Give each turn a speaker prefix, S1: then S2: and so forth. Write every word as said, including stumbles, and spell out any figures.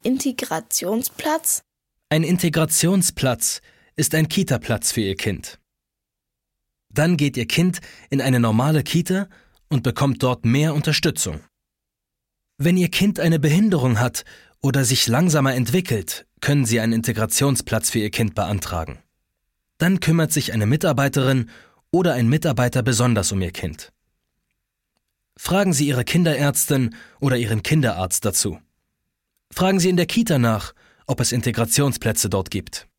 S1: Integrationsplatz?
S2: Ein Integrationsplatz ist ein Kita-Platz für Ihr Kind. Dann geht Ihr Kind in eine normale Kita und bekommt dort mehr Unterstützung. Wenn Ihr Kind eine Behinderung hat oder sich langsamer entwickelt, können Sie einen Integrationsplatz für Ihr Kind beantragen. Dann kümmert sich eine Mitarbeiterin oder ein Mitarbeiter besonders um Ihr Kind. Fragen Sie Ihre Kinderärztin oder Ihren Kinderarzt dazu. Fragen Sie in der Kita nach, ob es Integrationsplätze dort gibt.